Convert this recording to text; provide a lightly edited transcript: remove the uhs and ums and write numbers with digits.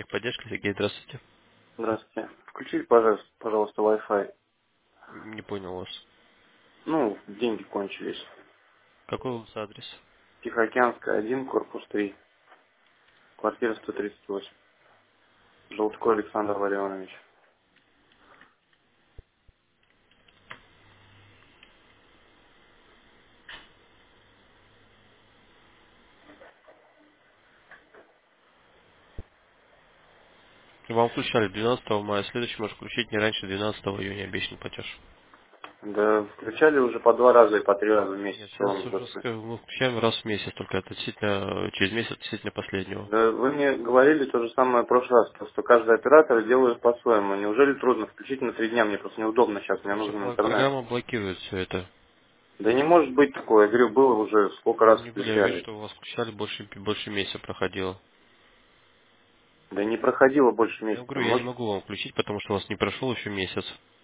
Техподдержка, Сергей, здравствуйте. Здравствуйте. Включите, пожалуйста, Wi-Fi. Не понял вас. Ну, деньги кончились. Какой у вас адрес? Тихоокеанская, 1, корпус 3, квартира 138. Желтко Александр Варионович. Вам включали 12 мая, следующий может включить не раньше 12 июня, обещан платеж. Да, включали уже по 2 раза и по 3 раза в месяц. Нет, Что сейчас вам уже такое? мы включаем раз в месяц, только это действительно через месяц действительно последнего. Да вы мне говорили то же самое в прошлый раз, просто каждый оператор делает по-своему. Неужели трудно включить на 3 дня? Мне просто неудобно сейчас, мне Потому что нужен интернет. программа блокирует все это. Да не может быть такое. Я говорю, было уже, сколько раз Не были, я вижу, включали. что у вас включали больше месяца проходило. Да не проходило больше Я месяца. говорю, я не Может, могу вам включить, потому что у вас не прошел еще месяц.